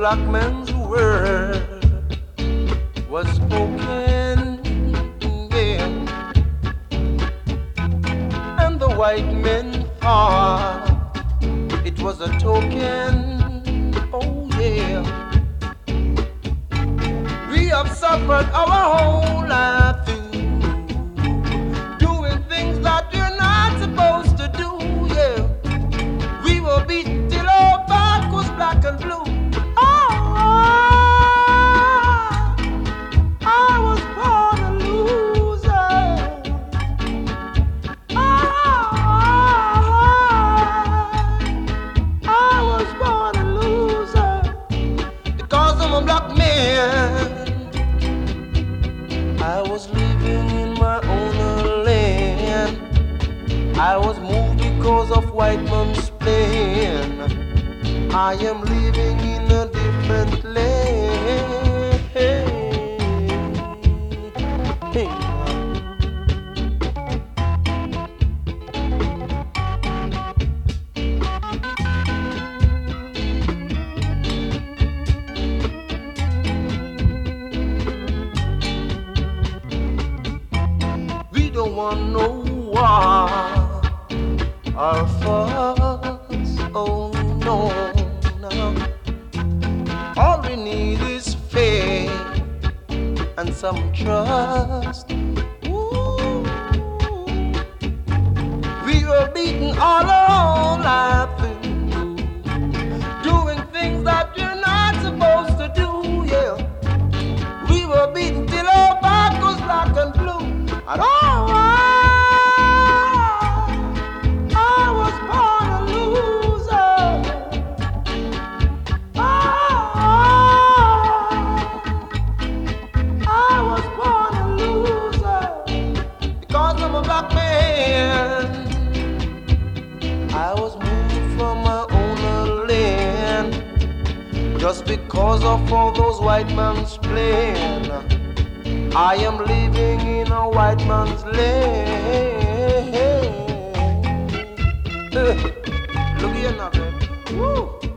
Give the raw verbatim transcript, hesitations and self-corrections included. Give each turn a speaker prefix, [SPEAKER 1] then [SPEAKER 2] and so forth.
[SPEAKER 1] black man's word was spoken, yeah, and the white men thought it was a token, oh yeah. We have suffered our whole life through doing things that we're not supposed to do, yeah. We were beaten till our back was black and blue. Oh, I was born a loser. Oh, I was born a loser because I'm a black man. I was living in my own land. I was moved because of white man's plan. I am living in a different land. Hey. We don't want no war or fuss, oh no, no. All we need is faith and some trust. Ooh. We were beaten all our life through, doing things that we're not supposed to do, yeah. We were beaten till our back was black and blue. And oh, I was born a loser. Oh, I was born a loser because I'm a black man. I was moved from my own land just because of all those white men's plan. I am living in a white man's land. Look here now, baby. Woo.